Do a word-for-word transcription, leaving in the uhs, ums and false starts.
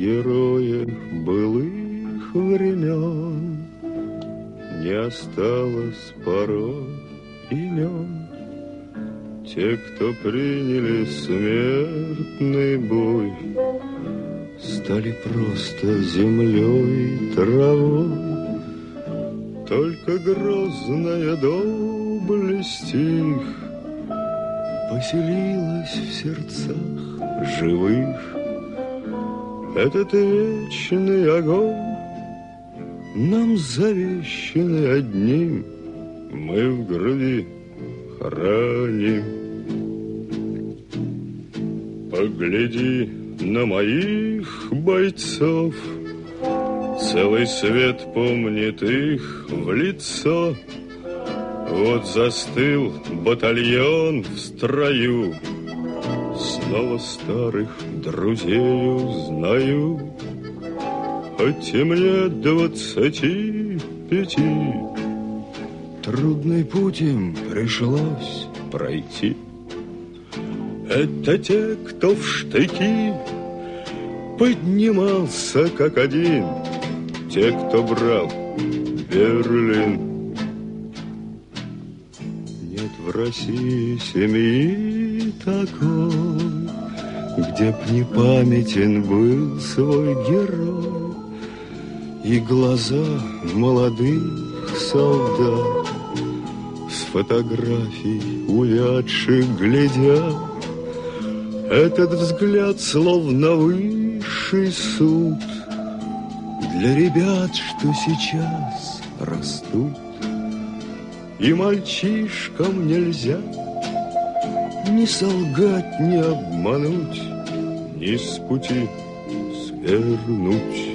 героев былых времен не осталось порой имен. Те, кто приняли смертный бой, стали просто землей и травой. Только грозная доблесть их поселилась в сердцах живых. Этот вечный огонь нам завещанный одним мы в груди храним. Погляди на моих бойцов, целый свет помнит их в лицо. Вот застыл батальон в строю, снова старых друзей узнаю. Хоть и мне двадцати пяти, трудный путь им пришлось пройти. Это те, кто в штыки поднимался как один, те, кто брал Берлин. Нет в России семьи такой, где б не памятен был свой герой. И глаза молодых солдат с фотографий увядших глядят. Этот взгляд словно высший суд для ребят, что сейчас растут. И мальчишкам нельзя ни солгать, ни обмануть, ни с пути свернуть.